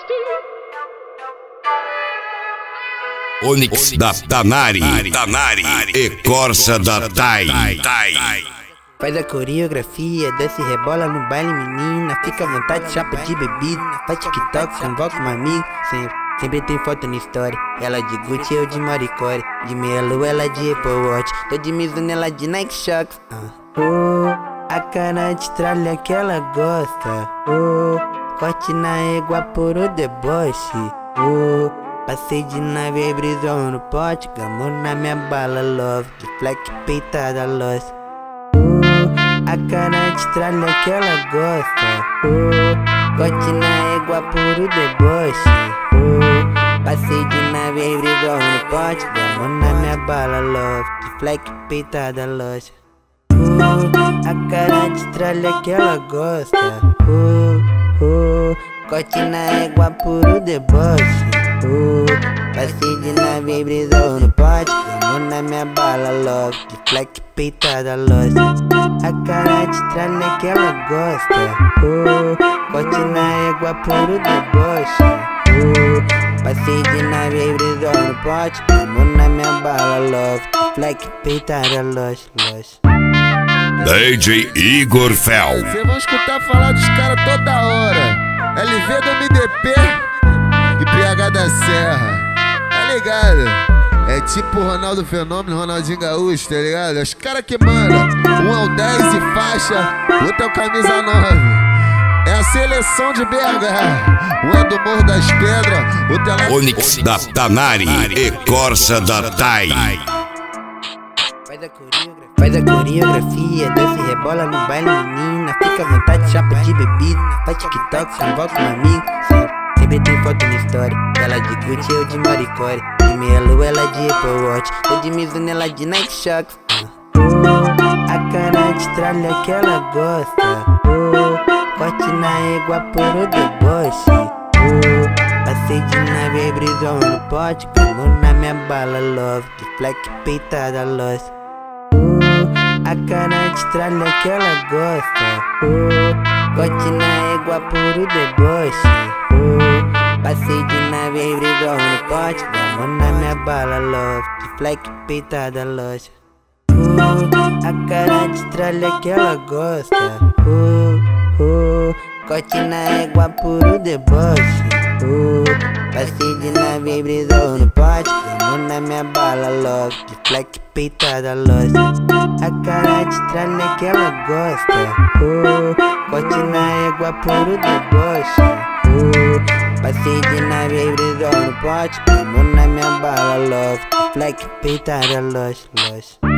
Onyx da Tanari e Corsa da Tai. Faz a coreografia, desce e rebola no baile, menina. Fica à vontade, chapa de bebida. Faz TikTok, convoca um amigo. Sempre tem foto na história. Ela de Gucci, eu de Maricore. De meia lua, ela de Apple Watch. Tô de Mizuno, ela de Nike Shox. A cara de tralha que ela gosta. Corte na égua por o deboche. Passei de nave e brisou no pote. Gamou na minha bala, love. De fleck peitada, lost. A cara de tralha que ela gosta. Corte na égua por o deboche. Passei de nave e brisou no pote. Gamou na minha bala, love. De fleck peitada, lost. A cara de tralha que ela gosta. Corte na égua por o deboche. Passei de nave e brisou no pote. Gamou na minha bala, love. De fleck peitada, lost. A cara de tralha que ela gosta. Corte na égua por o deboche. Passei de nave e brisou no pote. Gamou na minha bala, love. De fleck peitada, lost. DJ Igor Fel. Cê vai escutar falar dos caras toda hora. LV do MDP e PH da Serra. Tá ligado? É tipo Ronaldo Fenômeno, Ronaldinho Gaúcho, tá ligado? Os caras que mandam. Um é o 10 e faixa, outro é o camisa 9. É a seleção de BH. Um é do Morro das Pedras, outro é lá. Onyx da Tanari e Corsa da Tai. Faz a coreografia, desce e rebola no baile, menina. Fica à vontade, chapa de bebida. Faz TikTok, convoca um amigo. Sempre tem foto na história. Ela de Gucci, eu de Maricore. De meia lua, ela de Apple Watch. Tô de Mizuno, ela de Nike Shox. A cara de tralha que ela gosta. Corte na égua por o deboche. Passei de nave e brisou no pote. Gamou na minha bala, love. De fleck peitada, lost. A cara de tralha que ela gosta. Corte na égua por o deboche. Passei de nave e brisou no pote. Gamou na minha bala, love. De fleck peitada, lost. A cara de tralha que ela gosta. Corte na égua por o deboche. Passei de nave e brisou no pote. Gamou na minha bala, love. De fleck peitada, lost. A cara de tralha que ela gosta. Corte na égua por o deboche. Passei de nave e brisou no pote. Gamou na minha bala, love. De fleck peitada, lost.